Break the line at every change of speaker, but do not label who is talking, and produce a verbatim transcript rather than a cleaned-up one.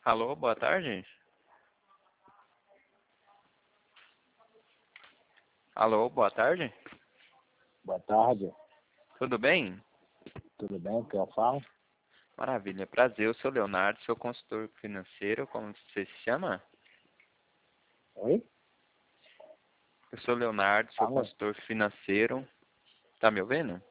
Alô, boa tarde. Alô, boa tarde.
Boa tarde,
Tudo bem?
tudo bem? Que eu falo?
Maravilha, prazer. Eu sou Leonardo, sou consultor financeiro. Como você se chama?
Oi?
Eu sou Leonardo, sou
Alô?
consultor financeiro. Tá me ouvindo?